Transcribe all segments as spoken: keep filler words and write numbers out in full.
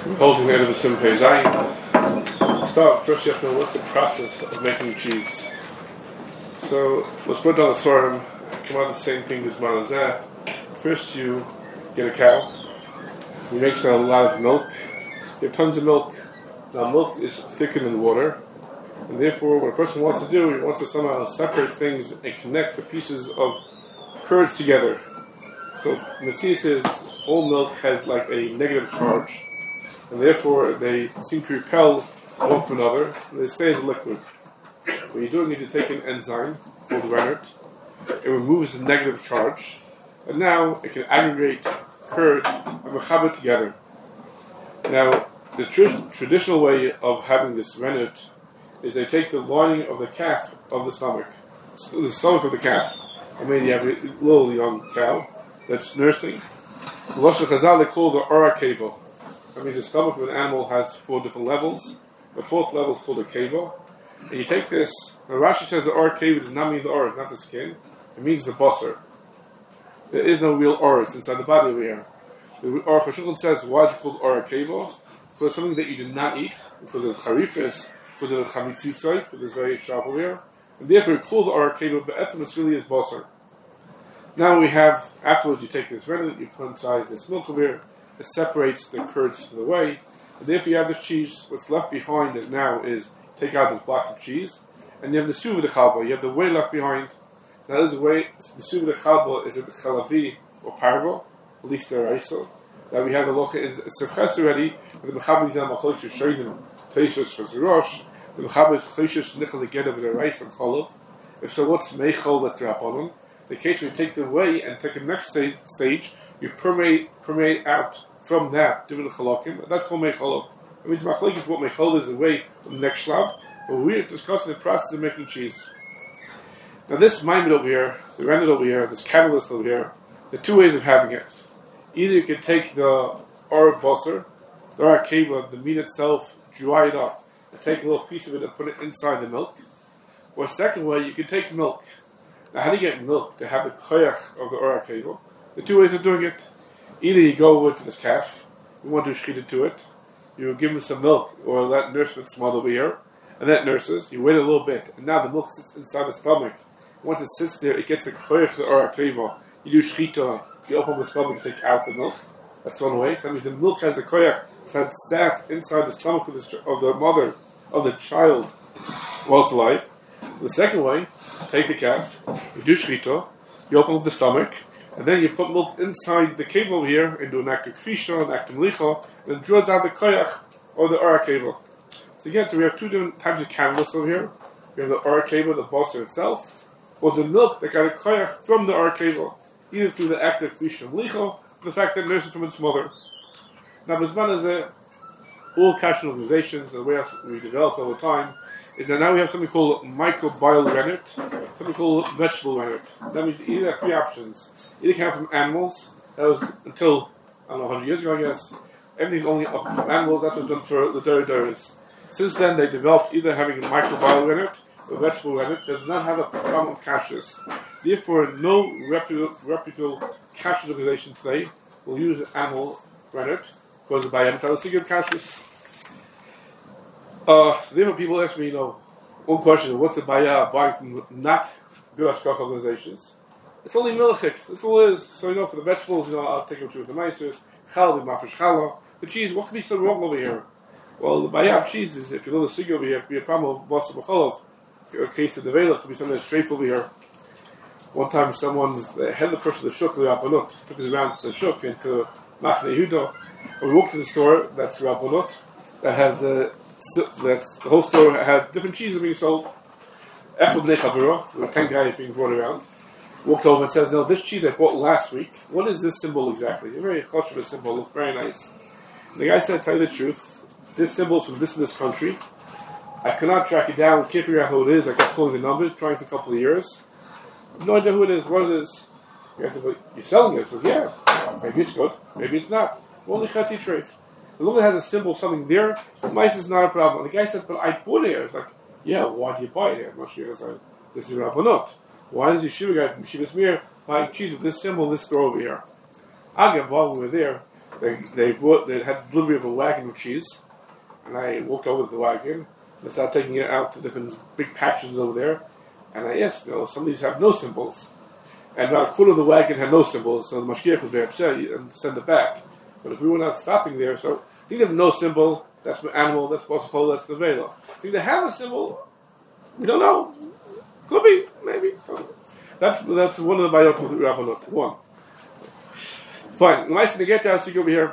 Holding the end of a Simpe Zayin. Start, first you have to know what's the process of making cheese. So, let's put down the Sorim, come out the same thing as Manazeh. First you get a cow, you make a lot of milk, you have tons of milk. Now milk is thicker than water, and therefore what a person wants to do, he wants to somehow separate things and connect the pieces of curds together. So, Metzius is, all milk has like a negative charge, and therefore they seem to repel one from another, and they stay as a liquid. What you do is you take an enzyme called rennet, it removes the negative charge, and now it can aggregate curd and mechaber together. Now, the tr- traditional way of having this rennet is they take the lining of the calf of the stomach, the stomach of the calf. I mean, you have a little young cow that's nursing. The Lashon Chazal they call the Ora Keva. That means the stomach of an animal has four different levels. The fourth level is called a Keva. And you take this, and Rashi says the Ora Keva does not mean the Ora, not the skin. It means the basar. There is no real Ora inside the body over here. The Aruch HaShulchan says, why is it called Ora Keva? Because it's something that you do not eat, because there's charifis, because there's chamitzivtzai, because there's very sharp over here. And therefore it's called the Ora Keva, but etzem it's really is basar. Now we have, afterwards you take this rennet, you put inside this milk over here, it separates the curds from the whey, and therefore you have this cheese. What's left behind is now is, take out this block of cheese, and you have the suva de chalba, you have the whey left behind. Now this whey, the suva de chalba is it the chalavi or parva, at least the raiso. Now we have the locha in Sefches already, and the mechaber is on machloch shoydim, teishos for zerosh, the mechaber is choshesh nichel together with the rice and cholov. If so, what's meichol that's drop on them? The case where you take the whey and take the next stage, stage you permeate permeate out from that different chalakim. That's called meichol. It means machlok is what meichol is the whey from the next shlab. But we're discussing the process of making cheese. Now this maimed over here, the rennet over here, this catalyst over here, there are two ways of having it. Either you can take the or basar, the or keva, the meat itself, dry it up, and take a little piece of it and put it inside the milk. Or second way, you can take milk. Now, how do you get milk to have the koyach of the Ora Keva? The two ways of doing it. Either you go over to this calf, you want to shchit it to it, you give him some milk, or that nourishment smell over here, and that nurses, you wait a little bit, and now the milk sits inside the stomach. Once it sits there, it gets the koyach of the Ora Keva. You do shchita, you open the stomach, you take out the milk. That's one way. So that means the milk has the koyach that sat inside the stomach of the, of the mother, of the child, while it's alive. The second way, take the calf, you do shchita, you open up the stomach, and then you put milk inside the keva over here, and do an act of kfisha, an act of melicha, and it draws out the koyach, or the Ora Keva. So again, so we have two different types of catalysts over here. We have the Ora Keva, the basar itself, or the milk that got a koyach from the Ora Keva, either through the act of kfisha and melicha, or the fact that it nurses from its mother. Now, Bizman is a, all cash organizations, the way we developed over time, is that now we have something called microbial rennet, something called vegetable rennet. That means you either have three options. Either can have from animals, that was until, I don't know, one hundred years ago, I guess. Everything's only up from animals, that's what's done for the Dori Doris. Since then, they developed either having a microbial rennet or vegetable rennet that does not have a problem of kashrus. Therefore, no reputable, reputable kashrus organization today will use an animal rennet because of bayam talasig kashrus. Uh, so therefore people ask me, you know, one question, what's the bayah buying from not good hashkach organizations? It's only milchik, that's all it is. So, you know, for the vegetables, you know, I'll take them with the nicers, challah, mafresh challah. The cheese, what could be so wrong over here? Well, the bayah of cheese is, if you know the sugi over here, it could be a problem of basar b'cholov. A case of the vela, could be something that's straight over here. One time someone, the head of the person of the shuk, the Rabbanut, took us around to the shuk, into Machne Yehuda, and we walked to the store, that's Rabbanut, that has the So that the whole store had different cheeses being sold. Echel b'nei chavura, there were ten guys being brought around. Walked over and says, "No, this cheese I bought last week. What is this symbol exactly? A very choshev symbol. Looks very nice." And the guy said, "Tell you the truth. This symbol is from this and this country. I cannot track it down. Can't figure out who it is. I kept pulling the numbers, trying for a couple of years. I have no idea who it is. What it is." The guy said, "But you're selling it?" I said, "Yeah. Maybe it's good. Maybe it's not. Only chatzi treif. As long as it has a symbol, something there, mice is not a problem." And the guy said, "But I bought it." I was like, "Yeah, why do you buy it?" I'm not sure. I said, "This is Rabbanot. Why is the yeshiva guy from Shivas Mir buying cheese with this symbol, this store over here?" Again, while we were there, They they brought they had the delivery of a wagon of cheese, and I walked over to the wagon and started taking it out to different big patches over there. And I asked, you know, some of these have no symbols, and about a quarter of the wagon had no symbols. So the mashgiach was very upset and send it back. But if we were not stopping there, so I think they have no symbol. That's the animal. That's possible. That's the vela. I think they have a symbol. We don't know. Could be, maybe. That's that's one of the bayot with Rabbanot. One. Fine. The nice Negeta has to go over here.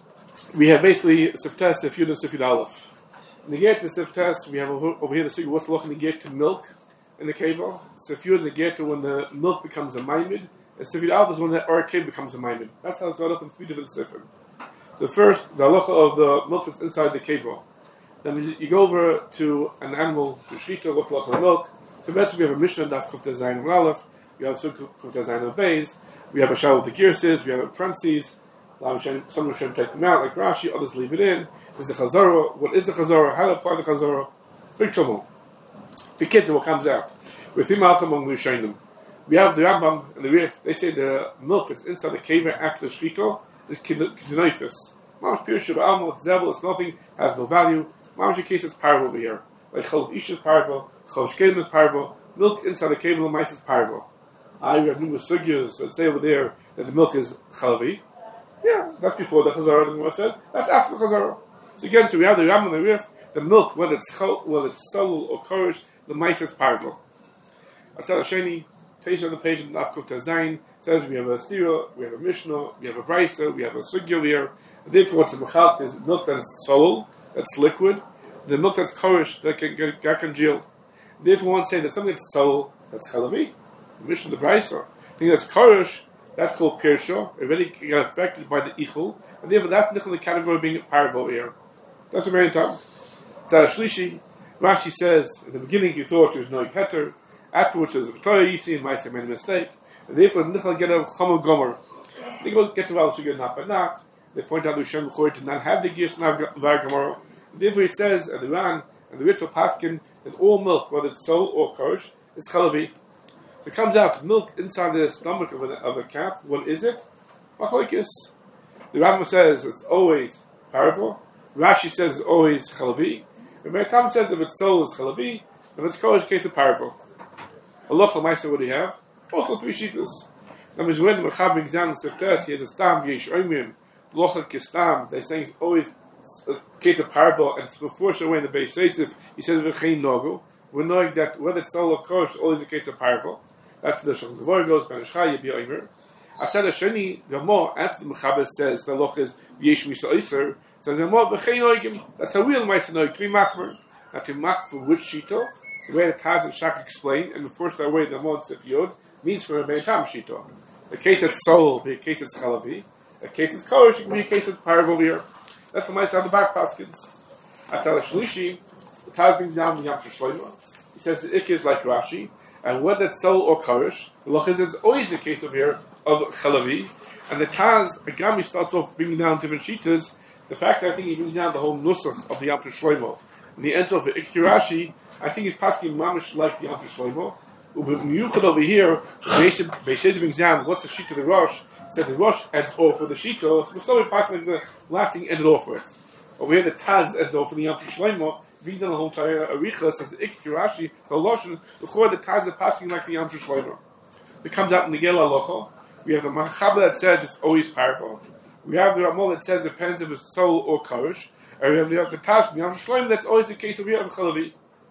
We have basically Siftes, Sifyud, and Sifyud Aleph. Negeta, Siftes, we have over here the Sigurd, what's Loch Negeta to milk in the cable. Sifyud, Negeta when the milk becomes a maimid. And Sifyud Aleph is when the arcade becomes a maimid. That's how it's got up in three different Sifim. So first, the halacha of the milk that's inside the cable. Then you go over to an animal, to Shita, what's Loch of milk. So that's we have a Mishnah, Daf Kuf Zayin and Aleph. We have Suk Kuf Zayin and Beis. We have a Shah with the Girses. We have a parentheses. Some Hashem take them out, like Rashi. Others leave it in. Is the Chazorah? What is the Chazorah? How to apply the Chazorah? Big trouble. The kids, what comes out. With him out among the Rishonim. We have the Rambam and the Rif. They say the milk that's inside the cave after the Shito is Kedonifis. Mamash Pir Sheba Alma, it's Zebel, it's nothing, has no value. Mamash case it's parvo over here. Like Chalv Ish is parvo, Chalv Shkedim is parvo, milk inside the cave of the mice is parvo. I have numerous sugyas that say over there that the milk is Chalvi. Yeah, that's before the Chazorah, the Gemara says. That's after the Chazorah. So again, so we have the Ram and the Rif, the milk, whether it's chol, whether it's solul or korish, the mice is parvo. Atzal Hasheni, Teish on the page in Daf Kuf Zayin says we have a stira, we have a Mishnah, we have a Brisa, we have a sugya here. And therefore, what's a mechal is milk that's solul, that's liquid, the milk that's korish, that can get, get congealed. Therefore, one say that something that's solul, that's chalavi, the Mishnah, the Brisa. Thing that's korish, that's called pirsho. It really got affected by the ichul, and therefore that's in the category of being parvo here. That's a very important. Tzara Shlishi, Rashi says in the beginning he thought it was no heter. Afterwards, there's a Torah you see in Maisa made a mistake, and therefore Nichal get a Chomer Gomer. They go get to Al Sugar not by not. They point out that Shem Chor did not have the Gis Var Gemara. Therefore, he says and the Ran and the Ritva Paskin that all milk, whether it's soul or kosher, is chalavi. So it comes out milk inside the stomach of a, of a calf. What is it? Machlokes. The Rambam says it's always parvo. Rashi says it's always chalavi. And Meritam says if it's soul, it's chalavi. If it's kosher, case of parvo. Allah Lamaisa, what do you have? Also three shitas. That means when the Mechab exam the Siftes, he has a stam, Yesh Oimim, Lochad Kistam, they're saying it's always a case of parable, and it's before Shaway in the Beis Yosef, he says V'chein Nogu. We're knowing that whether it's soul or kosher, it's always a case of parable. That's the Shulchan Gevor goes, Ben Ishchai, Yebi Oimer. I said a Sheni, the more, after the Mechab says, the Loch is Yesh Misa Oiser, says the more V'chein Oigim. That's how real Maisa Noig, to be Machmer. Now to Mach for which Shito, the way the Taz and Shach explain, and the first way the Mon Sif Yod, means for a Beitam Shito. The case that's soul, be a case that's chalavi. A case that's kosher, can be a case that's parvo over here. That's the mice on the back paskins. That's how the Shlishi, the Taz brings down the Yam Shlomo. He says the Ik is like Rashi, and whether it's soul or kosher, the Loch is it's always a case over here of chalavi. And the Taz, Agami starts off bringing down different shitas. The fact that I think he brings down the whole nusach of the Yam Shlomo. And the end of the Ik Rashi, I think he's passing mamish like the Yam Shlomo. With Miyuchad over here, Beished brings down what's the sheet of the Rosh. Said the Rosh ends off with the sheet, so we're slowly passing the last thing ended off with. Over here, the Taz ends off with the Yam Shlomo. Brings down the whole entire Aricha, says the Ik Rashi, the Loshan, the Chor, the Taz are passing like the Yam Shlomo. It comes out in the Gela Locho. We have the Machabah that says it's always powerful. We have the Ramol that says it depends if it's soul or kosher. And we have the, the Taz, the Yam Shlomo, that's always the case over here of Chalavi.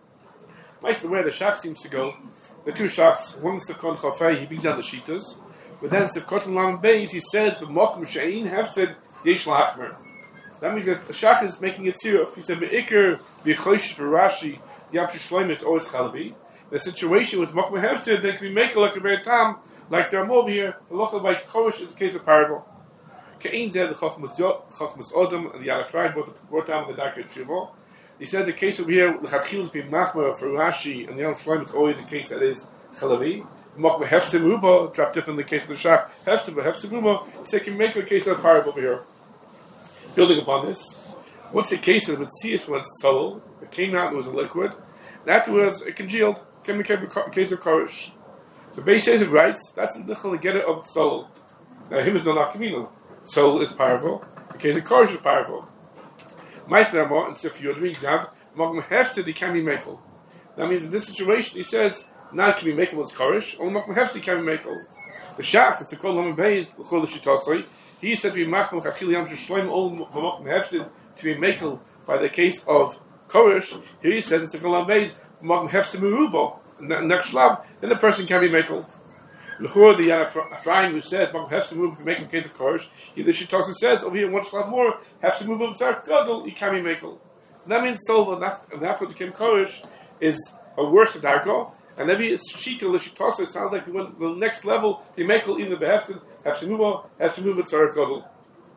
Nice the way the Shach seems to go. The two Shachs, one Sefkon Chafei, he brings down the Shitas. But then Sefkot and Lam Beis, he said, the Mokum She'in Hefted Yesh Lachmer. That means that the Shach is making it serious. He said, Be'ikr, Be'chosh, Be'rashi, Yam Shlomo, it's always Chalavi. The situation with Mokum Hefted, they can make a like a very tam, like they're over here, the Lochel by Korish is the case of parable. Ke'in Zed, the Chochmas Odom, and the Yalef Rai, brought down the Dakar Shivo. He said the case over here, the Chatchil is being machmer for Rashi, and the Yom Shlomo, it's always a case that is chalavi. Mokba hefsim ruba, dropped different in the case of the Shach. Hefsim, hefsim ruba, he said, can you make a case of a parable over here? Building upon this, what's the case of the Metzias when it's solid? It came out, it was a liquid, and afterwards it congealed. Can be a case of korish. So Beis Yosef writes, that's the nichal get it of solid. Now him is no nakamino. Solid is parable. In case of Korish is powerful. Meister Rama and Sif Yud Rigzav, Magam Hefsid, he can be Mekel. That means in this situation, he says, now it can be Mekel with Korish, or Magam Hefsid can be Mekel. The Shach, if the Kol Laman Beis, the Chol Shitosoi, he said to be Machmel Chachil Yam Shloim Ol Magam Hefsid to be Mekel by the case of Korish. Here he says it's the Kol Laman Beis, Magam Hefsid Merubo. Next Shlav, then the person can be Mekel. L'chor, the Ephraim who said Magam Hefsid Merubo can make in case of Korish. Either Shitosa says over here one Shlav more, Hefsid Merubo Tzar Gadol, he can be Mekel. That means Solva, and therefore the Kim Korish is a worse dargo. And every shita l'shitosa, it sounds like the, the next level, the mekel in the behefsid, hefsimuva, hefsimuva tzar gadol.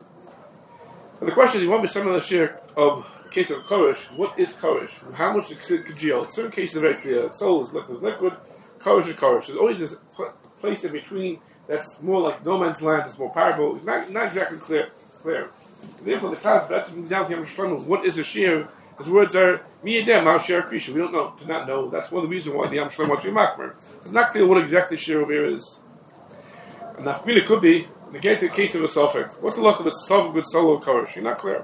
The question is, you want me some of the share of the case of korish. What is korish? How much is kajil? Certain cases are very clear. Soul is liquid, liquid. Korish is korish. There's always this pl- place in between that's more like no man's land. It's more powerful. It's not, not exactly clear. Clear. Therefore, the class that's down to Yom what is a share? His words are miyadem al share krisha. We don't know, do not know. That's one of the reasons why the Yam Shlem wants to be machmer. It's not clear what exactly share over here is. And nafmila could be negate the case of a suffix. What's the look of a suffix with solo korish? You're not clear.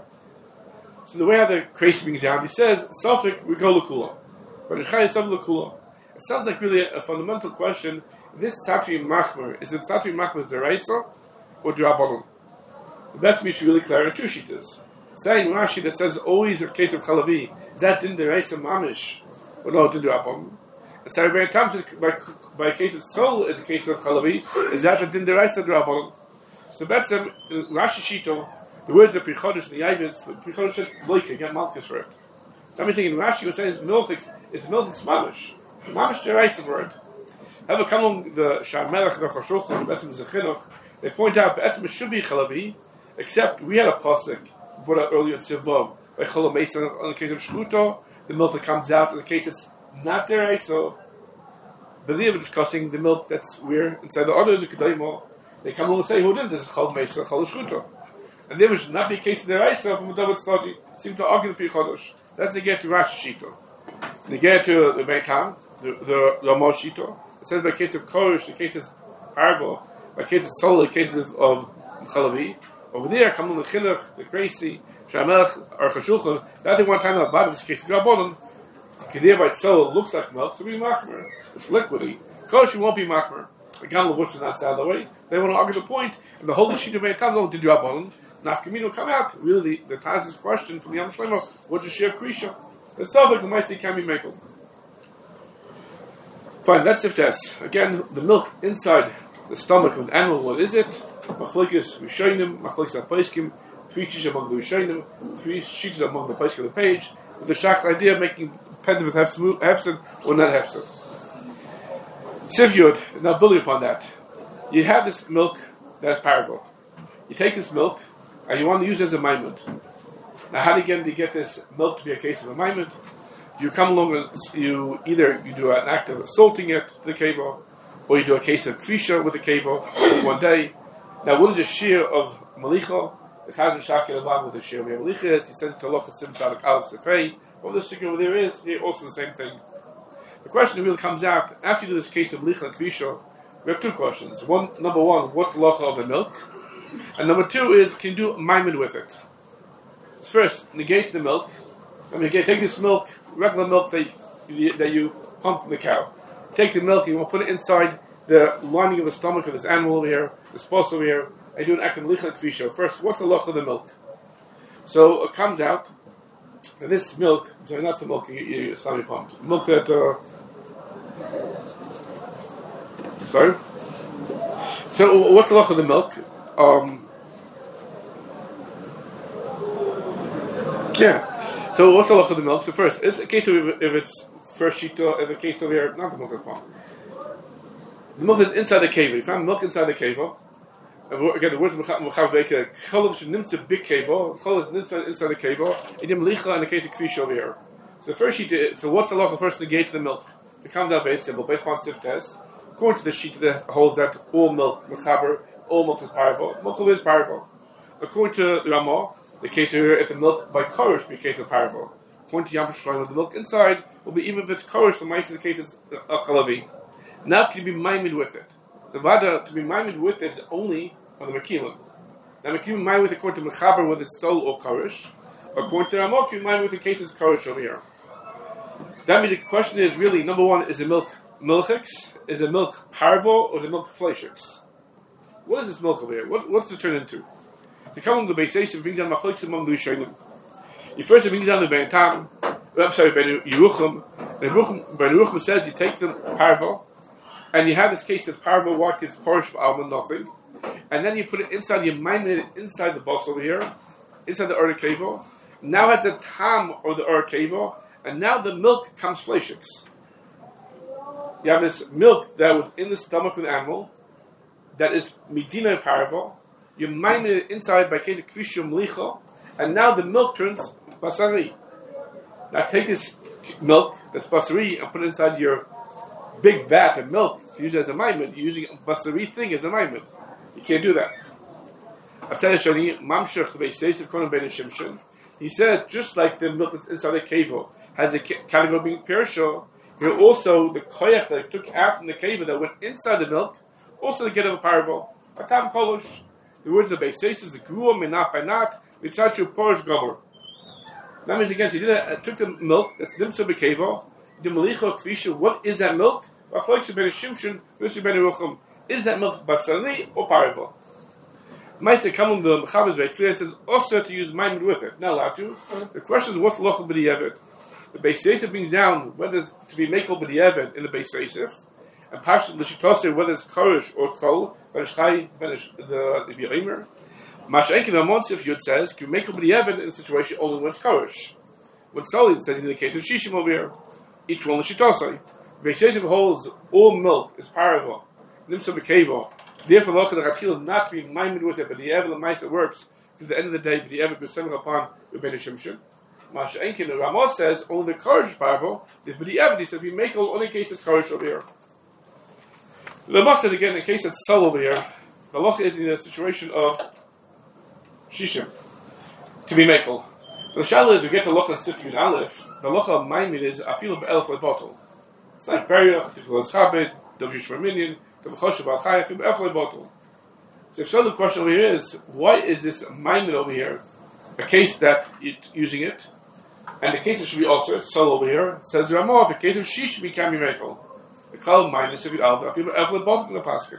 So the way how the creation brings down, he says suffix we go lakula, but it's chayes lakula. It sounds like really a, a fundamental question. This is satri machmer. Is it satri machmer deraisa or drabanon? The best we should really clear are two shitas. Saying Rashi that says always a case of chalavi, is that din deraisa mamish or no din drabanon? And so very times by by a case of soul is a case of chalavi, is that a din deraisa drabanon? So that's um, Rashi shito. The words of Prichodesh, the Yavis, Prichodesh says loike, get malchus for it. So I'm thinking Rashi would say is milchix is milchix mamish, mamish deraisa word. However, come along the Sharmelech, the Choshuch, the Besim Zechinuch, they point out the should be chalavi, except we had a pasuk brought out earlier in Sivav by Cholameis on the case of Shchuto, the milk that comes out in the case it's not there. So, but they were discussing the milk that's weird inside the others. They come along and say, "Who did this? Cholameis or Chol Shchuto?" And there was not be a case of their Isa from a double study. Seem to argue the Prichodesh. That's the get to Rashi Shito. They get to the Beitam, the the Ramo Shito. It says by case of Korish, the case of Arvo, by case of Sol, the case of, of Chalavi. Over there, come on the Chinuch, the Gracie, Shamelech, or Chashulchan. That thing one time about this case of Rabbanon. Kedeh by itself looks like milk, so be machmer. It's liquidy. Korish won't be machmer. The Gan Lavush is not sad the way. They want to argue the point, and the whole Shita Beitam don't did Rabbanon. Nafkamino come out. Really, the, the Taz's question from the Yam Shlema, what does share Krisha? The Savik, the Maisi can be Mekel. Fine, that's if that's. Again, the milk inside the stomach of an animal, what is it? Machlokes Rishonim, Machlokes Apaiskim, three sheets among the Rishonim, three sheets among the Paiskim of the page, with the Shach's idea of making Pentiv with Hefson or not Hefson. Siv Yud, now building upon that, you have this milk that's powerful. You take this milk, and you want to use it as a maimut. Now, how again do you get this milk to be a case of a maimut? You come along and you either you do an act of assaulting it to the keva, or you do a case of krisha with the keva one day. Now, what is the shear of malicha? The Chazon Shakir Avam with the shear of malicha is he said to loch sim sadak al sefei. What this shear over there is here also the same thing. The question really comes out after you do this case of malicha and krisha. We have two questions. One, number one, what's the locha of the milk? And number two is, can you do maimon with it? First, negate the milk. I mean, take this milk, regular milk that you, that you pump from the cow. Take the milk and you want to put it inside the lining of the stomach of this animal over here, this post over here, and you do an act of lichak fisha. First, what's the loch of the milk? So it comes out that this milk, sorry, not the milk you, you stomach pumped, milk that, uh, sorry? So what's the loch of the milk? Um, yeah. So what's the loch of the milk? So first, it's a case of if it's first shita, if a case over here, not the milk that's pumped. The milk is inside the keva. You found milk inside the keva. Again, the word mechav veka. Cholov should nimtz a big keva. Cholov is inside inside the keva. Idim licha in the case of kvish over here. So the first sheet. So what's the law? The first negate the milk. It comes out very simple. Based upon sif test. According to the sheet that holds that all milk mechaber, all milk is powerful. Milk is powerful. According to the Ramah, the case here, if the milk by korish be a case of powerful. According to Yam Shlomo, the milk inside will be even if it's korish. For mice, the case is a chalavi. Now can you be maimed with it? The vada to be maimed with it is only on the makilim. Now, we can be mind with according to Mechaber whether it's Sol or Karish. According to Ramok, you mind with the case it's Karish over here. That means the question is really, number one, is the milk milchix? Is the milk parvo or the milk fleshix? What is this milk over here? What, what's it turn into? To come on the basis of being down Machlokes among the Rishonim. You first bring down the Ben Tam, I'm sorry, Ben Yerucham. Ben Yerucham says you take the parvo, and you have this case that's parvo, what is Porish almond, nothing. And then you put it inside, you mine it inside the boss over here, inside the Urkevo. Now has the tam or the Urkevo, and now the milk comes fleshix. You have this milk that was in the stomach of the animal, that is Medina parvo. You mine it inside by case of Kvishum Licho, and now the milk turns basari. Now take this milk, that's basari, and put it inside your big vat of milk to use it as a maimed. You're using a basari thing as a maimed. You can't do that. He said, just like the milk that's inside the kevo has a category being perishable, here also the koyach that took out from the kevo that went inside the milk, also the get of a parvo. Atam kolosh. The words of the base says the gruo minat by not, mitzachu porish gomer. That means again, he did that, took the milk that's nimsa bekevo, the malicho kvisha. What is that milk? Is that milk basari or parvo? Meister come the Mechaber is very clear. It says also to use maimed with it. Not allowed to. The question is what's lochel b'di'evet. The Beis Yosef brings down whether to be makel b'di'evet in the Beis Yosef, and Pashut l'shitose whether it's korish or kol, ben ishchai ben the v'yimer. Masha'enkin Amonsif Yud says can be makel b'di'evet in a situation only when it's korish. When solid it says in the case of shishim over here, each one l'shitose. Beis Yosef holds all milk is parvo, nimsa b'kevo. Therefore, loch the Chachil not being minded with it, but the Evel and Maisa works, because at the end of the day, the Evel is upon Rebbeinu Shimshon. Masha Enkin, the Ramos says, only the Korish parvo, but the Evel, he says, we make all only case that's Korish over here. The Ramos says again, in case that's Sol over here, the loch is in a situation of Shishim, to be makel. The Shala is, we get the loch on Sif Yud Aleph, the loch of Maimid is, I feel a for a bottle. It's like Beriach, Tiflos Chabed, Dovish Marminian, So if so, the question over here is, why is this minded over here a case that you're using it, and the case that should be also sold over here says Ramah, the case of she should be kami mekel. The call minded should be alva. People ever bought in the pasuk.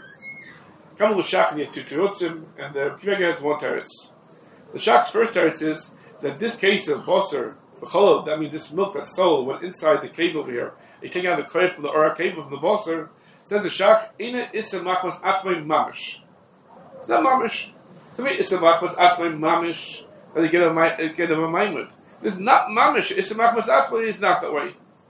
Come with Shach and he has two terutzim, and the Kivega has one teretz. The Shach's first teretz is that this case of bosser, that means this milk that's sold went inside the cave over here. You take out the koyach from the ora cave from the bosser. Says the Shach, Ina Issa Machmas Achmei Mamish. It's not Mamish. To me, Issa Machmas Achmei Mamish, that they get a get a Maimud. This is not Mamish. Issa Machmas Achmei is not that way.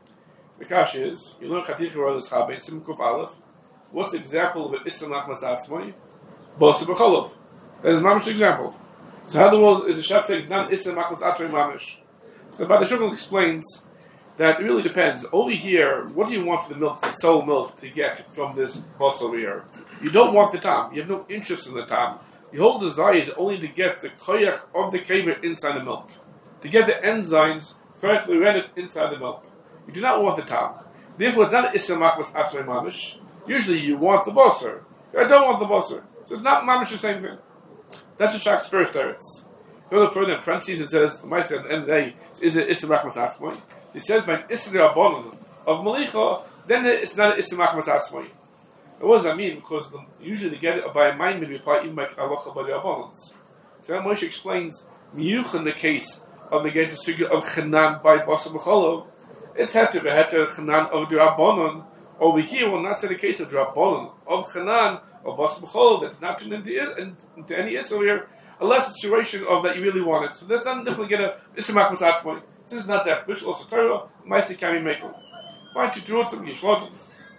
The Kash is, you learn Chaticha Royal Chabet, Sim Kuf Aleph. What's the example of an Issa Machmas Achmei? Bosa B'cholov. That is Mamish example. So how the world is the Shach saying, not Issa Machmas Achmei Mamish? So Bada Shukal explains that it really depends. Over here, what do you want for the milk, the soul milk, to get from this bus over here? You don't want the tam. You have no interest in the tam. Your whole desire is only to get the koyach of the kaver inside the milk. To get the enzymes correctly read it inside the milk. You do not want the tam. Therefore, it's not Issa Machmas Achmei Mamish. Usually you want the bosser. I don't want the bosser. So it's not Mamish the same thing. That's the Shach's first teretz. Go a little further in parentheses, it says, the Ma'aseh at the end of the day, is it Issa Machmas Achmei? It says by Isra Abonon of Malicha, then it's not an Issa Machmas Atzmai. What does that mean? Because the, usually they get it by a mind, we apply even by Alocha by the Abonons. So now Moshe explains, Miyuch in the case of the Gates of of Chanan by Basa B'cholov, it's had to be had to Chanan of the Rabbanon. Over here, we'll not say the case of the Rabbanon of Chanan or Basa B'cholov that's not turned into, into any Issa over here, unless it's a situation of that you really want it. So that's not definitely get a Issa Machmas Atzmai. This is not that Bishul also Torah, Maisi Kami Mekel. Fine to draw some Yishlogim.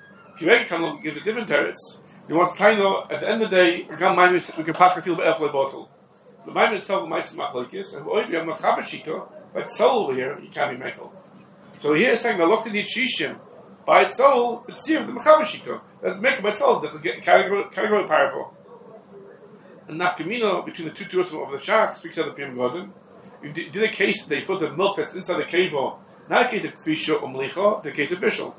Kivek Kanal gives a different teretz. He wants to know at the end of the day, we can pass a field by Efle bottle. The Maimon itself is Maisi Machlokes, and we have Machaber Shito, by soul over here, you can't be Mekel. So here is saying the Loch Nid Shishim, by its soul, it's here the Machaber Shito. That's Mekel by itself, that's a category powerful. And Nafkamino, between the two tours of the Shach, speaks of the Pim Godin. You did a case, they put the milk that's inside the kevo, not a case of Kvisha or Melicha, the case of Bishul.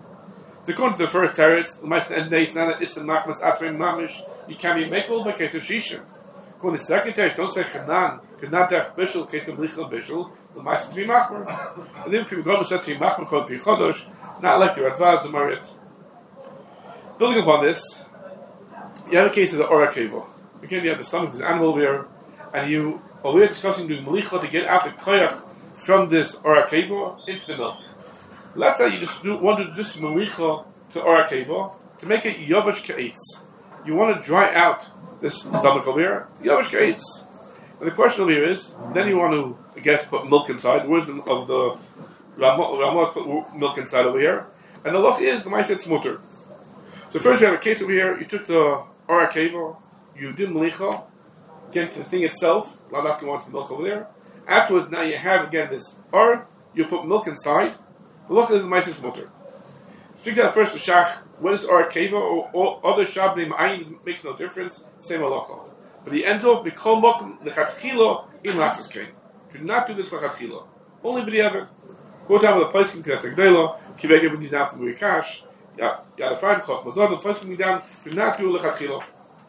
So according to the first teretz, the Ma'aseh at the end of the day, it's not an Issa Machmas Atzmei Mamish, you can't be Mekel by case of Shishim. According to the secretary, don't say Chanan, Chanan Tech Bishul, case of Lichel Bishul, the Maisa to be Machmer. And then people go said to be Machmer called Pichodosh, not like your advise the Marit. Building upon this, you have a case of the Ora Kevo. Again, you have the stomach of this animal over here, and you are we discussing doing Melicha to get out the Koyach from this Ora Kevo into the milk. Let's say you just do, want to just Melicha to Ora Kevo to make it Yovash Ka'etz. You want to dry out this stomach over here, Yovash Ka'etz. And the question over here is, then you want to, I guess, put milk inside. Where's the of the Ramah put milk inside over here? And the look is the Maisa Tzmuter. So first we have a case over here, you took the Ora Kevo, you did Melicha, get to the thing itself, Ladaki wants the milk over there. Afterwards, now you have again this Or, you put milk inside, the look is the Maisa Tzmuter. Speak to that first, the Shach, what is Ora Kevo, or, or other Shabnim Ayin makes no difference, same halacha. But the end of, Mikol Mokum, Lechatchilo, in Lasses Kain. Do not do this Lechatchilo. Only B'diavad. Go down with the Paiskim, Knesset Gdela, Kivega brings down from Murikash, Yeah, yeah, the fine cloth. But the first thing down, do not do lechatchila.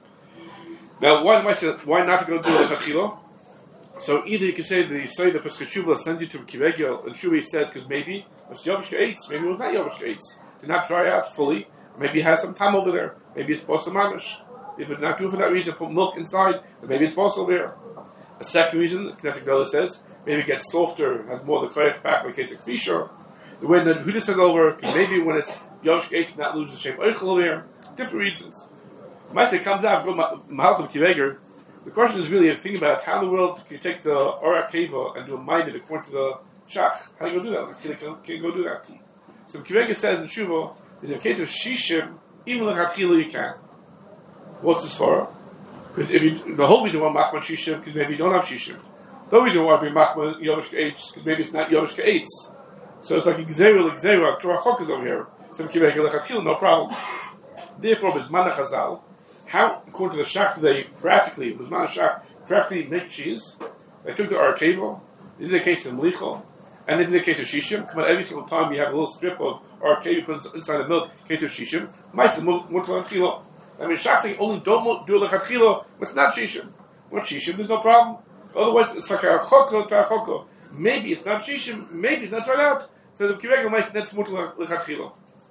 Now, why am I saying why not to go do lechatchila? So either you can say the say the Pesach Shuvah sends you to Kivegel, and Shuvah says because maybe it's Yovish Ka'etz, maybe it was not Yovish Ka'etz. Did not dry out fully. Maybe it has some time over there. Maybe it's supposed to mamish. If it's not doing for that reason, put milk inside, then maybe it's supposed over there. A second reason, Knesset Gdela says, maybe it gets softer, has more of the koyach back in the case of Fisher. When the Huda says over, maybe when it's Yosh Ka'etz, not lose the shape Eichel over here. Different reasons. Maaseh comes out, go Mahalzim Kiveger. The question is really, think about it, how in the world can you take the Ora Kevo and do a minded according to the Shach? How do you go do that? Can you, can you go do that? So Kiveger says in Shuvah, in the case of Shishim, even with Hatchila you can. What's this for? Because if you, the whole reason why Machman Shishim, because maybe you don't have Shishim. The reason why be Machman Yosh Ka'etz, because maybe it's not Yosh Ka'etz. So it's like Gzeru, like Gzeru, Torah Chok is over here. So Kiveger Lechatchila, no problem. Therefore, Bizman Chazal, how, according to the Shach, they practically, Bizman Shach, practically make cheese. They took the Ora Kevo, they did a case of Melicha, and they did a case of Shishim. Come on, every single time you have a little strip of Ora Kevo put inside the milk, case of Shishim. Maisa Mutal Chilo. I mean, Shach saying only don't do Lechatchila, but it's not Shishim. What's Shishim? There's no problem. Otherwise, it's like a Choko to a Choko. Maybe it's not Shishim, maybe it's not right out. So the Kiveger Maisa Netz Mutal Lechatchila.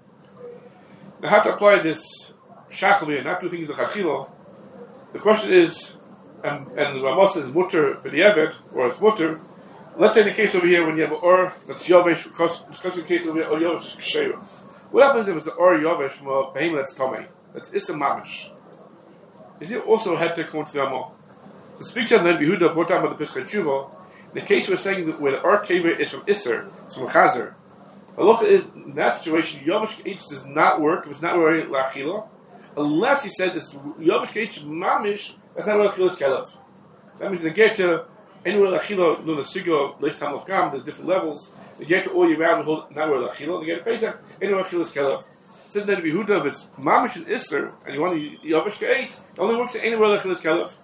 Now, how to apply this Shachli, not do things Lechatchila? The question is, and, and the Ramos says mutter b'diavad, or it's mutter. Let's say in the case over here when you have an or that's yovesh, discussing the case over here, or yovesh is ksheira. What happens if it's an or yovesh from a behemoth that's tomei? That's issa mamish. Is it also had to come to the Ramo? The speaker of Rabbi Yehuda brought down by the Pesach Shuvah. In the case we're saying that where the or kever is from isser, it's from chazer. Halacha is in that situation yovesh k'etz does not work. If it's not wearing lachila, unless he says it's yovesh k'etz mamish. That's not what Achilas Kelev. That means they get to anywhere Achila, you know, the Sigo, Leish Tam of Gam, there's different levels. They get to all year round, not where Achila, they get to Pesach, anywhere Achilas Kelev. Since then, Yehuda, if it's Mamish and Isser, and you want to Yovish Ka'etz, it only works anywhere Achilas Kelev.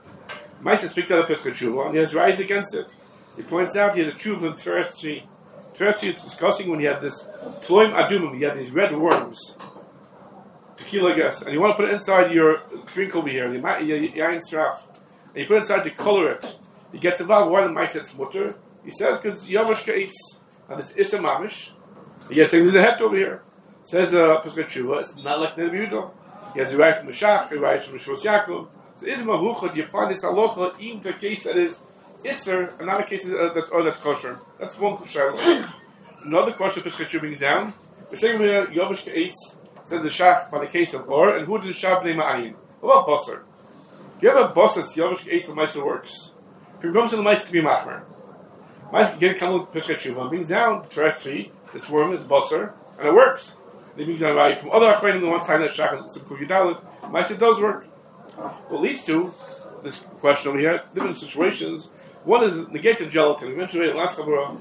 Maisa speaks out of Pesach Tshuva, and he has rise against it. He points out he has a Tshuva in Tveres Tzvi. Tveres Tzvi is discussing when he had this Tloim Adumim, he had these red worms. Tequila, I guess, and you want to put it inside your drink over here, your yain straf, and you put it inside to color it. He gets involved. Why the mice it's mutter? He says because yovesh ka'etz and it's issa mamish. He gets saying there's a het over here. Says uh, Pesach Shuvah, it's not like Rabbi Yehuda. He has a right from the Shach, a right from the Shvos Yaakov. So is mavucha. You apply this halacha even to a case that is isser, and not a case uh, that's oh that's kosher. That's one kosher. Another kosher Pesach Shuvah brings down. We're saying here yovesh ka'etz. Says the Shach by the case of Or, and who did the Shab name Ma'ayin? What about Basar? Do you have a Basar that's Yovish K'etz and Maisa works? If it comes to the Maisa to be Machmer, Maisa get come with Pesach Shuvah, brings down the Tveres Tzvi, this worm is Basar, and it works. They brings down right from other Achreinim, the one time that Shach and some Kuvidalit, Maisa does work. What leads to this question over here, different situations. One is negated gelatin. We mentioned it in last Chabura.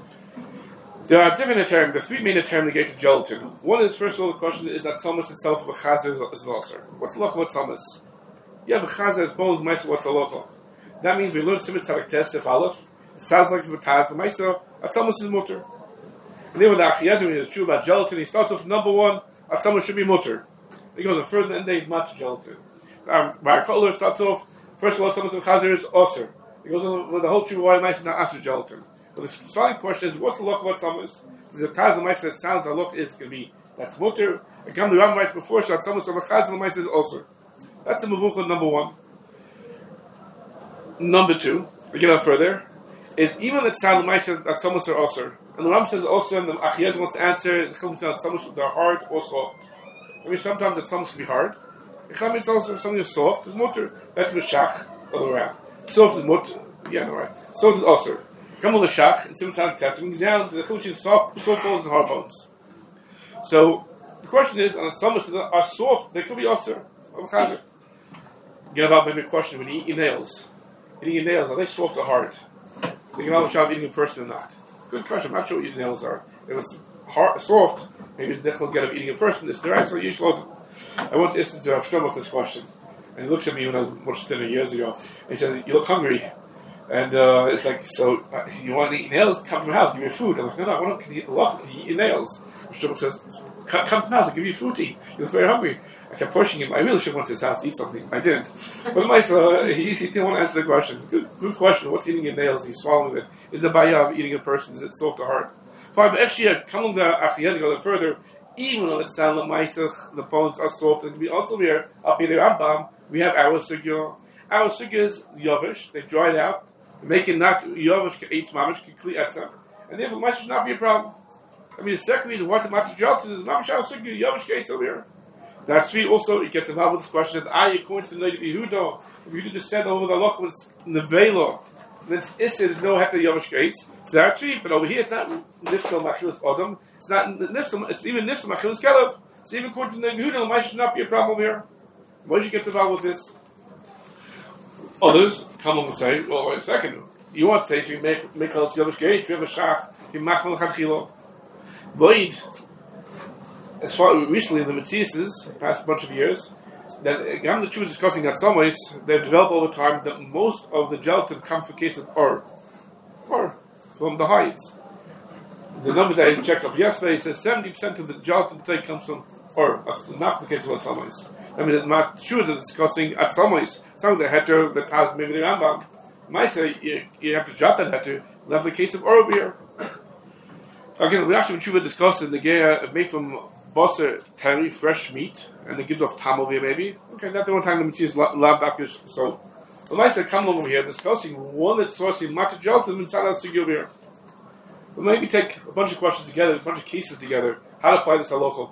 There are different terms. The three main terms negated gelatin. One is, first of all, the question is that Thomas itself of a chazer is loser. What's the locha about Thomas? You have a chazer as bones, Maisa, what's the locha? That means we learn Simit Tzaddik Test, if Aleph. It sounds like the Taz, the Maisa, Thomas is mutter. And then with the Achiyazim, when it's true about gelatin, he starts with number one, Thomas should be mutter. He goes further and they much gelatin. Um, Ra'akoller starts off, First of all, Thomas of Chazer is Osir. It goes on with the whole true why mice is not Asr gelatin. But the starting question is, what's the look about Thomas? There's a Taz the mice that sounds the look is going to be that's mutter. And come the Ram right before shot Thomas of Chazer the mice is Osir. That's the Mavucha number one. Number two, we get up further, is even that sound the mice that Thomas are Osir. And the Ram says also, and the Achiyaz wants to answer, it's coming to Thomas they're hard or soft. I mean, sometimes the Thomas can be hard. It's also something that's soft. It's mutter. That's Meshach. Other way around. Soft is mutter. Yeah, no, right. Soft is Osir. Come on the Shach, and simultaneous testing, examine the Chilchin soft, soft bones and hard bones. So, the question is, on the Thomas that are soft, they could be Osir. Get about maybe a question when you eat your nails. Eating your nails, are they soft or hard? They can always shout eating a person or not. Good question. I'm not sure what your nails are. If it's hard, soft, maybe it's difficult to get up eating a person. It's the right, so you should. I once listened to Rav Shlomo this question, and he looked at me when I was much thinner years ago. And he said, "You look hungry," and uh, it's like, "So uh, you want to eat nails? Come to my house, give me food." I'm like, "No, no, I want to eat loch, can you eat your nails?" Rav Shlomo says, "Come to my house, I'll give you food to eat. You look very hungry." I kept pushing him. I really should have went to his house to eat something. I didn't. But my uh, he, he didn't want to answer the question. Good, good question. What's eating your nails? He's swallowing it. Is the bayah of eating a person? Is it soft or hard? Fine, but actually, come on the Achiyah to go further. Even though it's sound the the bones are soft, and we also here up here the Rambam, we have our sugya. Our sugya is yavish. They dry it out, they make it not yavish eats mamish kli etzem, and therefore mice should not be a problem. I mean, the second reason why the matzah gelatin is mamish our sugya yavish eats over here. That's three. Also, it gets involved with this question that I according to the Yehuda, if you just said over the loch when it's nevela, then it's issa. There's no heter yavish eats. So that's three. But over here, it's not niftal machilas adam. It's not niftal. It's even niftal machilas kelev. So even according to the Yehuda, mice should not be a problem here. Why should you get involved with this? Others come along and say, well, wait a second. You want to say if you make make al yavish eats, you have a shach, you machmal chachilo, void. As far recently in the Matthias, past a bunch of years, that Gam the Jews discussing that some ways they've developed over time that most of the gelatin come from case of or, or from the hides. The number that I checked up yesterday says seventy percent of the gelatin today comes from or. That's not the case of some ways. I mean, the Jews are discussing at some ways some of the heter that has maybe the Rambam. Might say you, you have to drop that heter. Left the case of or over here. Again, we actually were discussing the gear made from Bosser, tari, fresh meat, and it gives off tam over here, maybe. Okay, that's the one time the Matthias lab after. So, the mice are coming over here discussing one that's sourcing matzah gelatin inside our sugi over here. We'll maybe take a bunch of questions together, a bunch of cases together, how to apply this halacha.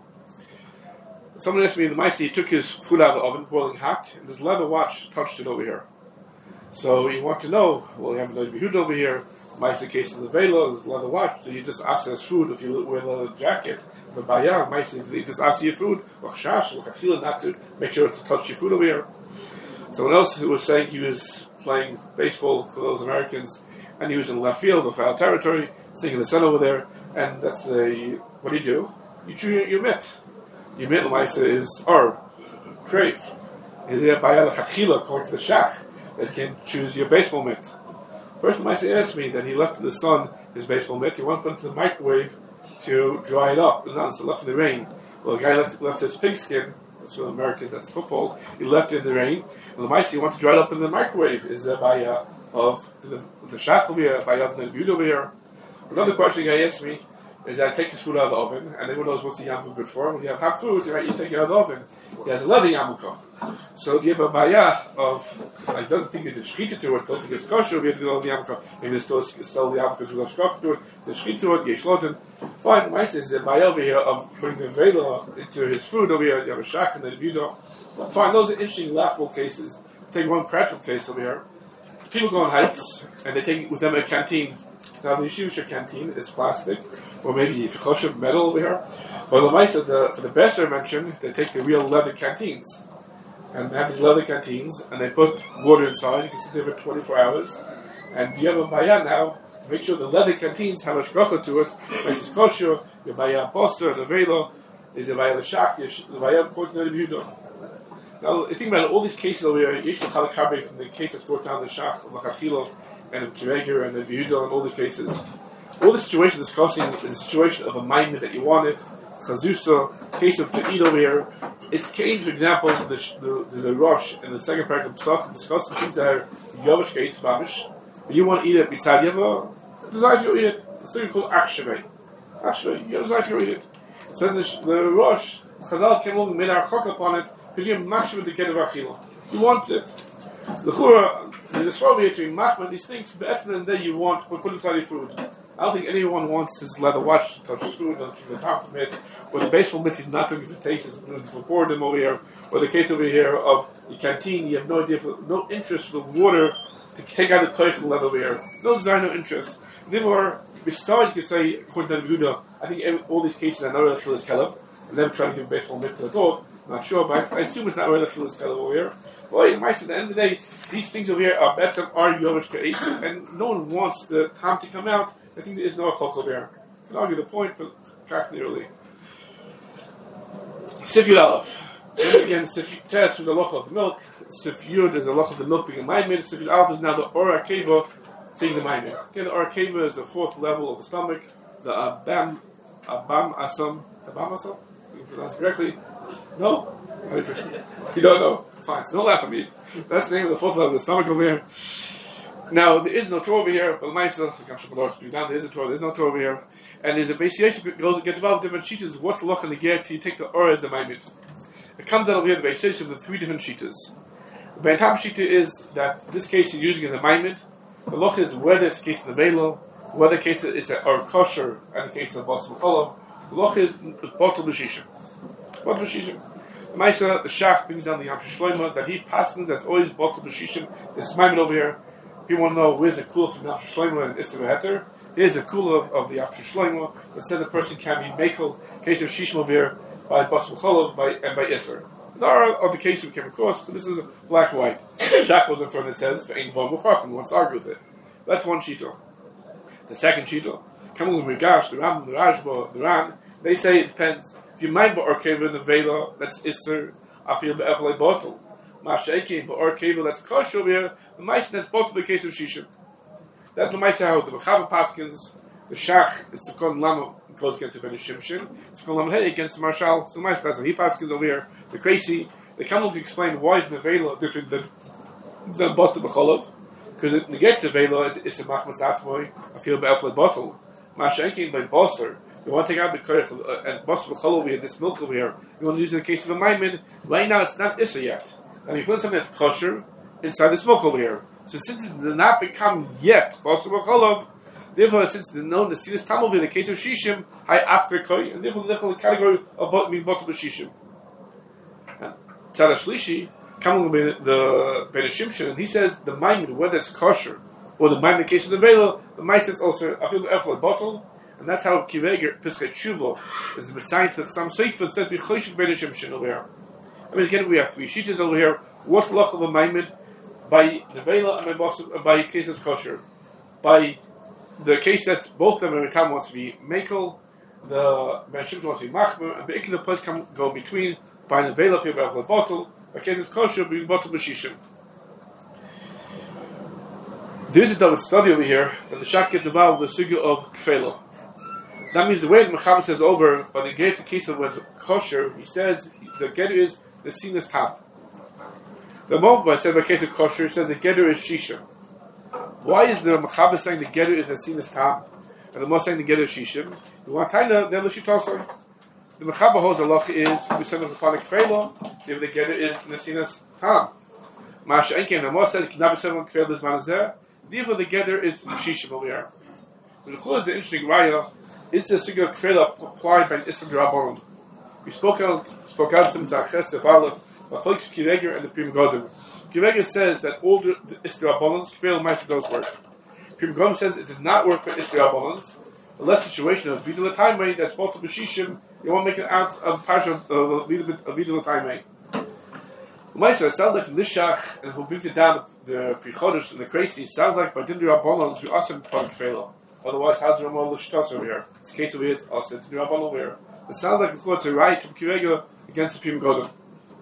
Someone asked me, the mice, he took his food out of the oven, boiling hot, and his leather watch touched it over here. So, you want to know, well, you have a Yehuda over here, mice, the case of the vela, his leather watch, so you just ask his food if you wear a leather jacket. The bayah, mice, they just ask you your food, not to make sure to touch your food over here. Someone else who was saying he was playing baseball for those Americans, and he was in left field of foul territory, sitting in the sun over there, and that's the, what do you do? You chew your, your mitt. Your mitt, mice, is, or, crave. Is it bayah l'chachila, according to the shach, that you can choose your baseball mitt. First, mice asked me that he left in the sun his baseball mitt, he went into the microwave to dry it up, and not so left in the rain. Well, the guy left, left his pigskin. That's for Americans. That's football. He left it in the rain. Well, the mice, he want to dry it up in the microwave. Is uh, by uh, of the the shach over here, by of the beauty over here. Another question the guy asked me is that he takes his food out of the oven, and everyone knows what's the yamu good for. When you have hot food, right, you take it out of the oven. He has a leather yamuka. So if you have a bayah of, like, doesn't think it's a shchita to it, don't think it's kosher, we have to go to the yamuka. Maybe there's still, still the yamuka to the shkaf to it, the shchita to it, yeshlotin. Fine, my says a bayah over here of putting the vela into his food over here, you have a shach and then a budo. Fine, those are interesting, laughable cases. Take one practical case over here. People go on hikes, and they take with them a canteen. Now the yeshiva canteen is plastic, or maybe choshev metal over here. But the mice, the, for the Besser mentioned, they take the real leather canteens. And they have these leather canteens, and they put water inside. You can sit there for twenty-four hours. And you have a bayah now, to make sure the leather canteens have a shkocha to it. This is kosher, your bayah poster, the velo, is a bayah l'shach, the bayah according to the Yehuda. Now, I think about it, all these cases over here, Yesh l'chalak harbe from the case that's brought down the shach, of l'chachilo, and the kireger, and the Yehuda, and all these cases. All the situation discussing is a situation of a mind that you wanted, chazusa, case of to eat over here. It's came, for example, the the, the Rosh in the second part of Pesach discussing things that are yovish kates mamish. You want to eat it mitzad yava, desire to eat it. It's something called achshavei. Achshavei, you desire to eat it. So the, the Rosh Chazal came along and made our chok upon it because you have machshava to get of achila. You want it. The chura, the Yisrael here to be machman these things. The essence of the day you want, we put inside your food. I don't think anyone wants his leather watch to touch his food, not keep the top from it. Or the baseball mitt, he's not doing it for taste, he's doing it for boredom over here. Or the case over here of the canteen, you have no idea, for, no interest for the water to take out the toy from the leather over here. No desire, no interest. Therefore, besides, you can say, according to the Yehuda, I think every, all these cases are not really for this kelev. I never try to give a baseball mitt to a dog. I'm not sure, but I, I assume it's not really for this kelev over here. But it might, at the end of the day, these things over here are better, are yovish ka'etz, and no one wants the time to come out. I think there is no chok over here. I can argue the point, but practically early. Sif Yud Aleph. Again, Sif Tes with the loch of the milk. Sif Yud is the loch of the milk being a maimed. Sif Yud Aleph is now the Or Akeva being the maimed. Again, the Or Akeva is the fourth level of the stomach. The Abam, Abam Asam. Abam Asam? You pronounce it correctly? No? You don't know? Fine, so don't laugh at me. That's the name of the fourth level of the stomach over here. Now, there is no Torah over here, but Maisa, there is a Torah, there is no Torah over here. And there's a Beisiyah that gets involved with different sheetas. What's the loch in the gear till you take the Or as the Maimid? It comes out over here, the Beisiyah of the three different sheetas. The Beintam sheeta is that this case you're using as a Maimid. The loch is whether it's a case of the Velo, whether the case it's a Or kosher, and the case of Bosel Cholov. The loch is Botel B'Shishim. Botel B'Shishim. The Maisa, the Shach brings down the Yam Shloima that he passes that's always Botel B'Shishim. This is Maimid over here. If you want to know where's the kula from Yam Shloima and Isser Heter, here's a kula of, of the Yam Shloima that said the person can be mekel, case of Shishim over here, by Bosel Cholov by, and by Isser. There are other cases we came across, but this is black and white. Shach was in front that says, Ve'ein Von Muchachim, wants to argue with it. That's one shita. The second shita, Kamul Migash, the Ram, the Rajba, the Ran, they say it depends. If you mind Ba'or Keva in the Vela, that's Isser, Afil Be'eflei Botel. Ma'ashekin, Ba'or Keva, that's Kosh over here, the Maisa, that's Botel the case of Shishim. That's the Maisa how the Mechava Paskins, the Shach, it's the Kon Lama, goes against the Ben Shimshin, it's the Kon Lama Hey against the Marshal, so the Maisa, that's how he Paskins over here, the crazy. They come along to explain why is Nevela different than, than Botel B'Cholov, because in the get to Vela, it's a Machmas Atzmoy, Afil Be'eflei Botel. Ma'ashekin, by Bosser, you want to take out the koich uh, and Botel B'Cholov over here, this milk over here, you want to use it in the case of a Maimon, right now it's not Issa yet. And you put something that's kosher inside this milk over here. So since it did not become yet Botel B'Cholov, therefore since it's known the Sinas Tam over in the case of Shishim, high after Koi, and therefore the category of Botel B'Shishim. Tzad Shlishi, coming with the Ben Shimshin, and he says the Maimon, whether it's kosher or the Maimon in the case of the Vela, the Maimon is also Afil Be'eflei Botel, and that's how Kiveger Pischei Tshuva is the science of some seifet says B'Choshik Ben Shimshin over here. I mean, again, we have three sheetas over here. What's the loch of a Maimon by the Vela and by, by cases kosher? By the case that both of them every time wants to be Mekel, the Ben Shimshin wants to be Machmer, and the place come go between by the Vela for the bottle, by cases kosher being Botel B'Shishim. There is a double study over here that the Shach gets involved with the sugya of Kfela. That means the way the Mechaber says over, by the great case of was kosher, he says the getter is the Sinas Tam. The moment I said by case of kosher, he says the getter is Shishim. Why is the Mechaber saying the getter is the Sinas Tam, and the Moshe saying the getter is Shishim? The one time the Lashitosai. The Mechaber holds the loch is we send us upon the Kfela, if the getter is the Sinas Tam. Masha Enkin, the Moshe says Knabi Seven Kfela is Manazer. Therefore the getter is Shishim over here. The Chul is the interesting raya. Is the sugya kfela applied by Isser Rabbanon? We spoke out spoke out some Zaches of Aleph, Macholik Kiveger and the Prim Godim. Kiveger says that all the Isser Rabbanons kfela might does work. Prim Godim says it does not work by Isser Rabbanons. Unless situation of Vidul Taimei that's Botel B'Shishim, you want to make it out of Pasha of Vidul Taimei. Maisa, it sounds like from this Shach and who brings it down the Pri Chodesh and the crazy. It sounds like by Din Rabbanons we also upon kfela. Otherwise, how's the Ramah L'Shtos over here? This case over here is also it's the Rabban over here. It sounds like the court's a right of Kirega against the Pim Godim.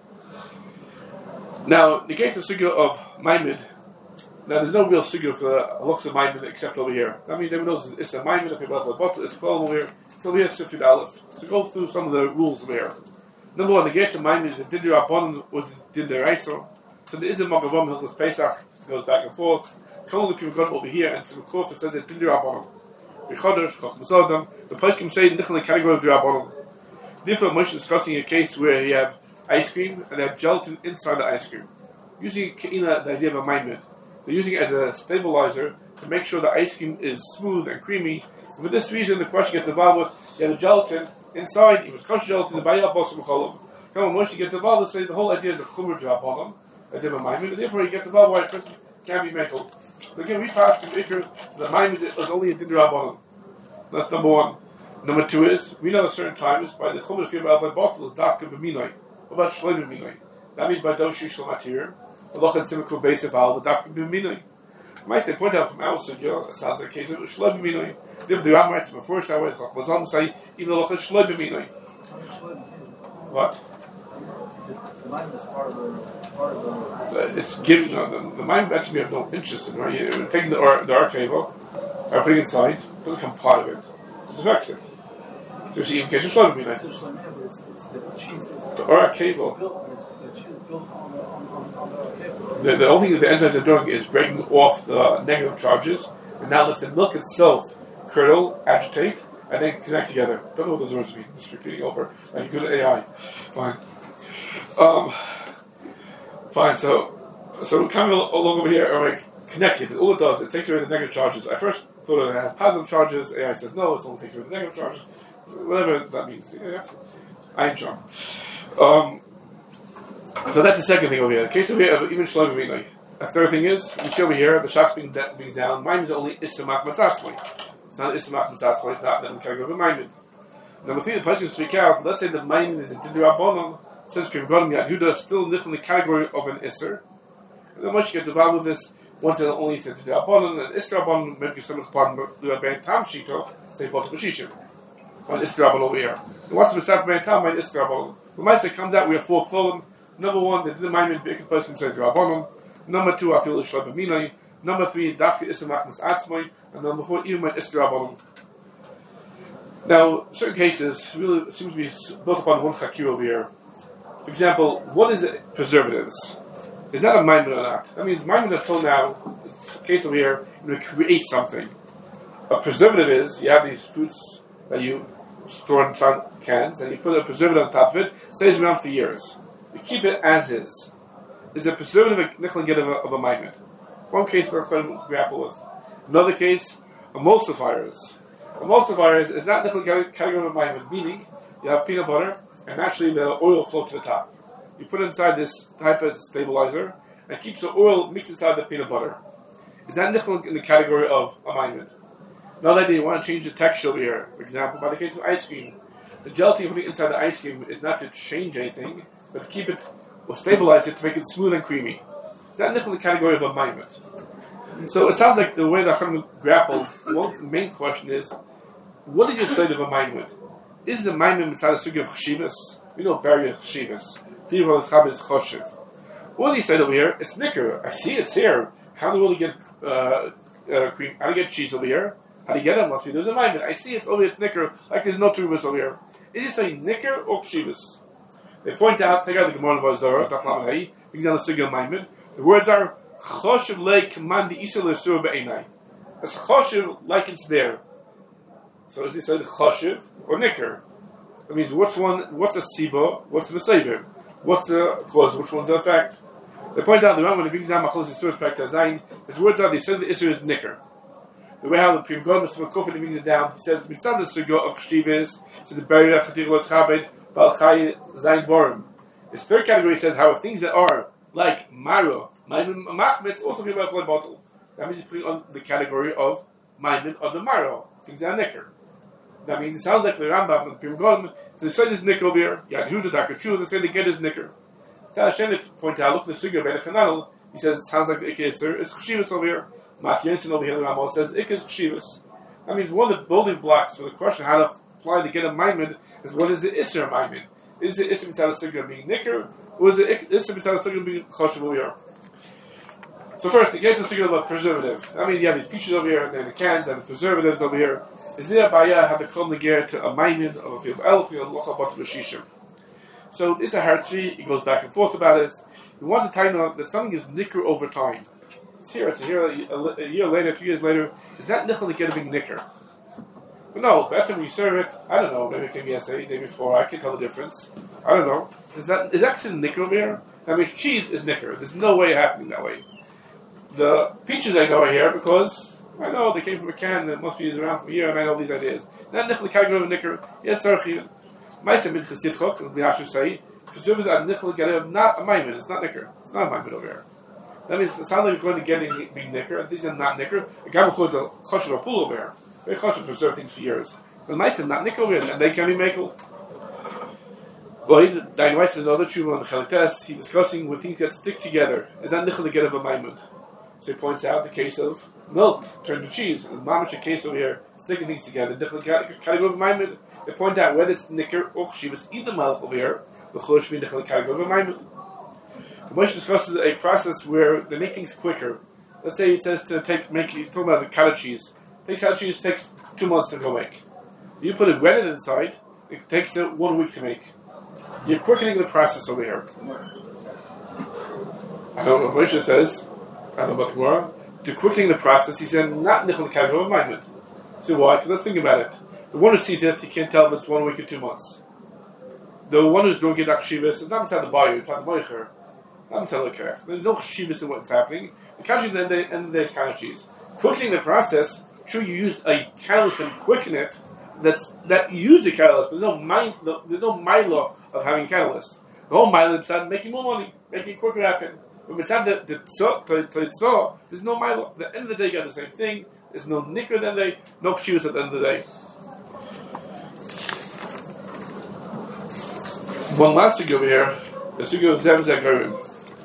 Now, negate the sugya of Maimid. Now, there's no real sugya for the looks of Maimid except over here. That means everyone knows it's a Maimid, if you have a bottle, it's called over here. So we have Sifid Aleph. So go through some of the rules over here. Number one, the get to mind is the Didir Rabbanon was the Didir Reiso. So there is a Magavam Hilchos Pesach, goes back and forth. Come on, the people got over here, and some Kuf, it says that Didir Rabbanon. Rechodesh, Choch Musodam, the Poskim say in different categories of the Rabbanon. Different Moshe discussing a case where you have ice cream and they have gelatin inside the ice cream. Using Ke'ina, the idea of a Maimon. They're using it as a stabilizer to make sure the ice cream is smooth and creamy. And for this reason, the question gets involved with you have the gelatin inside, it was kosher gelatin, the Bayah Bosom Cholov. Come on, Moshe gets involved and say the whole idea is a Chumr Drabbanon, a different Maimon, and therefore he gets involved why a person can't be mental. So again, we pass from Iker, the Maimon is only a Didir Rabbanon. That's number one. Number two is, we know at certain times, by the Chumr Fir Ba'alfai Bottle is Dafka B'minoi. What about Shloim B'minoi? That means by Doshi Shlomatir, the Loch and Simikul Beis of Al, the Dafka B'minoi. I might say, point out from our sugya, it sounds like a case of Shloim B'minoi. If the Ram writes before Shnaway, Chach Mazam say, even the Loch is Shloim B'minoi. What? The mind is part of the, part of the... It's giving, uh, the, the mind actually we have no interest in, right? You're taking the, or, the archival, or putting it inside, it doesn't become part of it. It affects it. So you see, in case of Shloim B'minoi. It's the cheese is The archival. the cheese built on the, on, on, on the cable. The, the only thing that the enzymes are doing is breaking off the negative charges, and now lets the milk itself curdle, agitate, and then connect together. Don't know what those words mean. Just repeating over like good A I. Fine. Um, fine. So, so we kind of all over here are like connected. All it does, it takes away the negative charges. I first thought it has positive charges. A I says no, it only takes away the negative charges. Whatever that means. Yeah, I'm sure. Um, so that's the second thing over here. The case over here of even Shloim B'minoi. A third thing is, we see over here, the shachs being, de- being down, mine is only Issamach Matzatzmai. It's not Issamach Matzatzmai, it's not that in category of a mine. Number three, the person who speak out, let's say the mine is a Didir Rabbanon, says Pirgonim Yahuda is still in the category of an Isser. And then Moshe gets involved with this, once it only said Didir Rabbanon, and Isser Rabbanon, maybe some of the part of the Rabbein Tam Shito, say Bota B'shishim. On Isser Rabbanon over here. And once the Mitzvah Rabbein Tam, mine Isser Rabbanon. When Moshe comes out, we have four clothing. Number one, the Didir Mine, the person says Rabbanon. Number two, I feel Shloim B'minoi. Number three, Dafka Issamach Matzatzmai. And number four, even my Isser Rabbanon. Now, certain cases really seem to be built upon one chakir over here. For example, what is it? Preservatives. Is that a maimed or not? I mean, maimed until now, it's a case over here, you create something. A preservative is, you have these fruits that you store in cans, and you put a preservative on top of it, it stays around for years. You keep it as is. Is a preservative a nichel of a, of a maimed? One case we're going to grapple with. Another case, emulsifiers. Emulsifiers is not nichel category of a maimed, meaning you have peanut butter, and naturally the oil floats to the top. You put it inside this type of stabilizer, and it keeps the oil mixed inside the peanut butter. Is that nichel in the category of a maimed? Another idea, you want to change the texture over here. For example, by the case of ice cream, the gelatin you put inside the ice cream is not to change anything, but to keep it or stabilize it to make it smooth and creamy. Is that nichel in the category of a maimed? So it sounds like the way that Chachamim grappled, one main question is, what is your side of a maimed? Is the maimed inside the sugi of chshivas? We know barrier chshivas. Divrei Chabbos is choshev. Or he said over here, it's nicker. I see it's here. How do we get uh, uh, cream? How do you get cheese over here? How do you get it? Must be there's a maimed. I see it's over here, it's nicker, like there's no truvas over here. Is it saying nicker or chshivas? They point out, take out the Gemara of Azara, Daf Lamed Hay, brings down the sugi of maimed. The words are choshev le command the isel l'sur be'enai. It's choshev like it's there. So is he said choshev or nicker? That means what's one? What's the siba? What's the mesaver? What's the cause? Which one's the effect? They point out the one when he brings down Machalos Yisur Pekta Zayin, his words are they said the issue is nicker. The way how the Prim God Mitzvah Kufin brings it down, he says mitzad the sugo of chshivas, so the barrier chatirlos chabed bal chay zayin vorim. His third category says how things that are like maro, maimin machmitz also be about bottle. That means he's putting on the category of maimin of the maro, things that are nicker. That means it sounds like the Rambam and the Prim God. So they say this nicker over here. Yadhuda Dakachu. They say they get his nicker. So Hashem they point out. Look at the sugi of Chananel. He says it sounds like the Ikkeser. It's chshivas over here. Mat Yensin over here. The Rambam says Ikke is chshivas. That means one of the building blocks for the question how to apply to get a maimed is what is the Isser maimed? Is it Isser mitzad the sugi of being nicker, or is it Isser mitzad the sugi of being choshev over here? So first, you get to figure about preservative. That means you have these peaches over here, and then the cans, and the preservatives over here. Is there baya have the kol neger to a maimin of a field elf, you locha bat b'shishim. So it's a hard tree. He goes back and forth about it. He wants to tell you that something is nicker over time. It's here. It's here. A, a year later, two years later, is that nichel get a big nicker? But no, that's when you serve it. I don't know. Maybe it came yesterday, day before. I can't tell the difference. I don't know. Is that is that actually nicker over here? That means cheese is nicker. There's no way it happening that way. The peaches I know are here because I know they came from a can that must be around for a year, and I know these ideas. That nichel category of nicker. Yes, tzarchi. Ma'aseh min chesitzchok, and the Asher say, preserves are nichel galim, not a maimin. It's not nicker. It's not a maimin over here. That means it sounds like you're going to get a big nicker, and these are not nicker. A gamma chod a kosher or pool over here. Very kosher preserve things for years. But ma'aseh not nicker over here, and they can be makel. Well, Dayan Weiss is another tshuva on the Chalites. He's discussing when things that stick together. Is that nichel get of a maimin? So he points out the case of milk turned to cheese, and mamish a case over here sticking things together. Nichel category of a maimin. They point out whether it's nicker or chshivas either malach over here. The chosh be nichel category of a maimin. The Moshe discusses a process where they make things quicker. Let's say it says to take make. You're talking about the cottage cheese. Takes cottage cheese takes two months to go make. You put a granite inside. It takes uh, one week to make. You're quickening the process over here. I don't know what Moshe says. I don't know about Gemara. To quickening the process, he said not nichel category of maimin. So why? Because let's think about it. The one who sees it, he can't tell if it's one week or two months. The one who's doing it akshivas is not tell the buyer, it's not the moicher. Not tell the correct. There's no chivas in what's happening. The country at the end of the day is kind of cheese. Quickening the process, sure you use a catalyst and quicken it. That's that you use the catalyst, but there's no mind, there's no milo of having a catalyst. The whole milo is making more money, making it quicker happen. But it's the the tzor, there's no milo. At the end of the day, you got the same thing. There's no nicker at the end of the day, no chivas at the end of the day. One last sugi over here, the sugi of Zev Zegarim.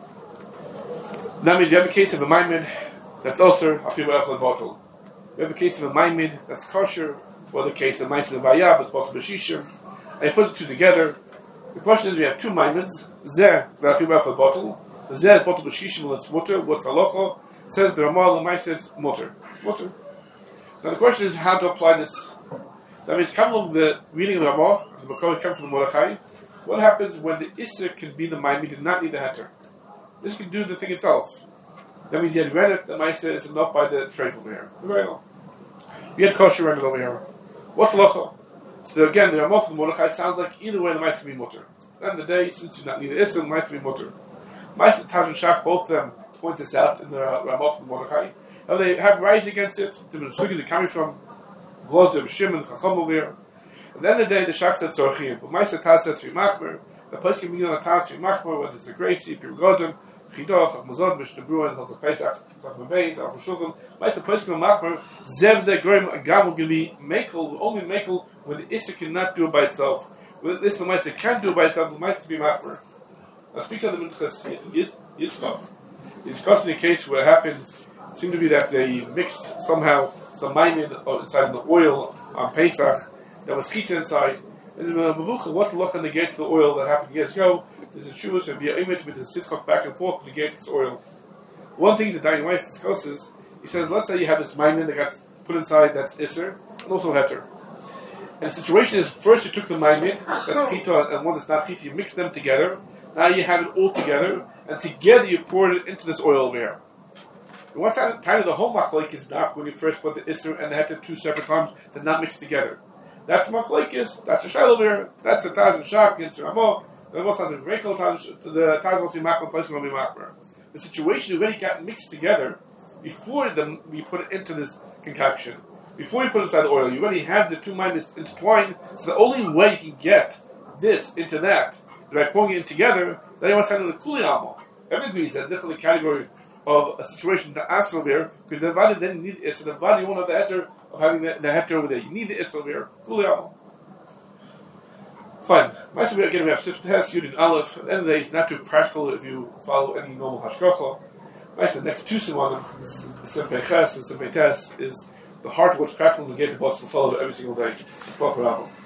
That means you have a case of a maimid that's also a few of the bottle. You have a case of a maimid that's kosher, or the case of Ma'aseh Vayah, but bottle b'shishim, and you put the two together. The question is, we have two maimids, Zeh, that a few of the bottle, Zeh, bottle b'shishim, well, it's mutter, what's halacha? Says the Ramah, the Ma'aseh, it's mutter. Mutter. Now the question is how to apply this. That means, come along the reading of the Ramah, the Makor comes from the Mordechai. What happens when the Isser can be the Maimid, did not need the Heter? This can do the thing itself. That means you had read it, the Maisa is enough by the trade over here. Very well. You had kosher read it over here. What's locha? So again, the Ramah from Mordechai sounds like either way the Maisa can be mutter. At the end of the day, since you not need the Isser, the Maisa can be mutter. Maisa, Taj and Shach, both of them point this out in the Ramah from Mordechai. Now they have rise against it. Different sugis are coming from Glozim, Shimon, Chacham over here. At the end of the day, the Shach said Tzorchim. But Maisa Taz said Tvi Machmer. The place can be on a Taz Tvi Machmer, whether it's a Gracie, Pir Godem, Chidoch, Achmazod, Mishnah Bruin, Hilchot Pesach, Tachma Beis, Alchot Shulchan. Maisa place can be Machmer. Zev Zeh Gorim Agam will be Mekel, only Mekel when the Issa cannot do it by itself. When this the Maisa can't do it by itself, the Maisa to be Machmer. Now speaks on the Minchas Yitzchak. He's discussing a case where it happened. It seemed to be that they mixed somehow some maimid inside the oil on Pesach. There was chita inside. And the Mavucha, what's the loch and negate to the oil that happened years ago? There's a shuvah and be an image with the sitzchok back and forth to negate this oil. One thing that Dayan Weiss discusses, he says, let's say you have this maimid that got put inside that's Isser, and also Heter. And the situation is, first you took the maimid, that's chita, and one that's not chita, you mix them together. Now you have it all together, and together you pour it into this oil over here. And what's that time of the whole machlek is not when you first put the Isser and the Heter two separate times, they're not mixed together. That's machlekes. That's the shayla over here. That's the Taz and Shach against Ramah. The most on the Rekel Taz, the Taz will be machmer, place will be machmer. The situation already got mixed together before the, we put it into this concoction. Before you put it inside the oil, you already have the two minds intertwined. So the only way you can get this into that, by pouring it together, then you want to send it to Kuli Amal. Everyone agrees that different category of a situation to ask over here, because the body then need it, so the body won't have the heter of having the, the heter over there. You need the Isra over here. Fully Amal. Fine. Ma'aseh again we have Sif Tes, Yud and Aleph. At the end of the day, it's not too practical if you follow any normal hashgacha. Ma'aseh, the next two simonim, Simpei Ches and Simpei Tes, is the heart of what's practical to get the boss to follow every single day. It's